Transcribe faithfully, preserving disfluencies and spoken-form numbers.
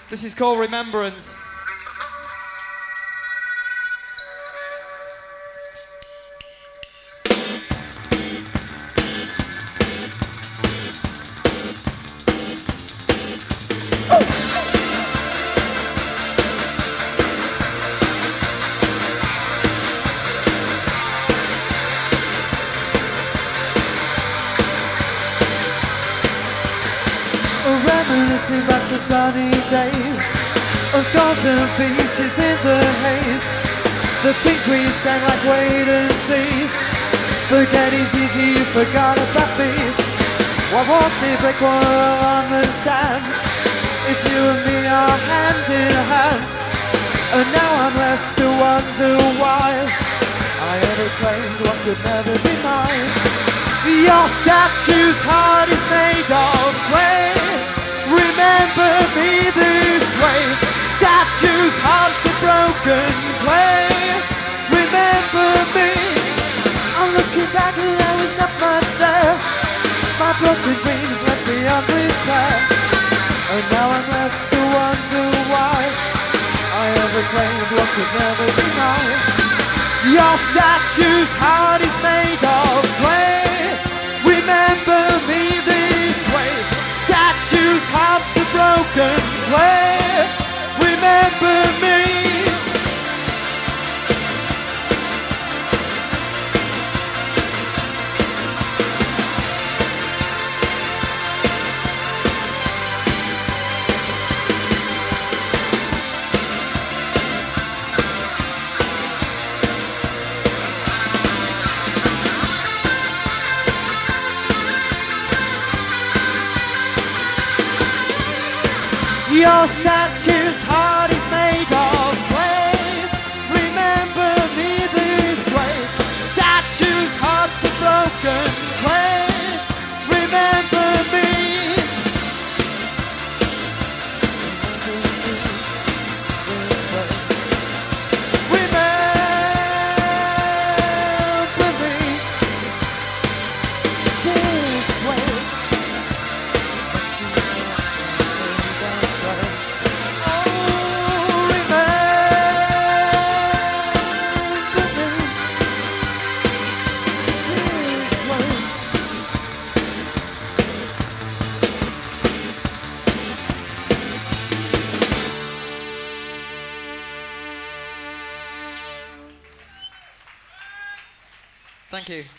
This is called Remembrance. Reminiscing back to sunny days of golden beaches in the haze. The things we sang like wait and see. Forget is easy, you forgot about me. Why won't they break quarrel on the sand? If you and me are hand in hand. And now I'm left to wonder why I ever claimed what could never be mine. Your statue's heart is made of clay. Remember me this way. Statues, hearts of broken clay. Remember me. I'm looking back and there was not much there. My broken dreams left me unrepaired. And now I'm left to wonder why I ever claimed what could never be mine. Your statue's heart is made of clay. Remember me this way. Statues, hearts of broken clay. Remember me. Your statue's heart is made of clay. Remember me this way. Statue's hearts are broken clay. Remember me. Remember me this way. Thank you.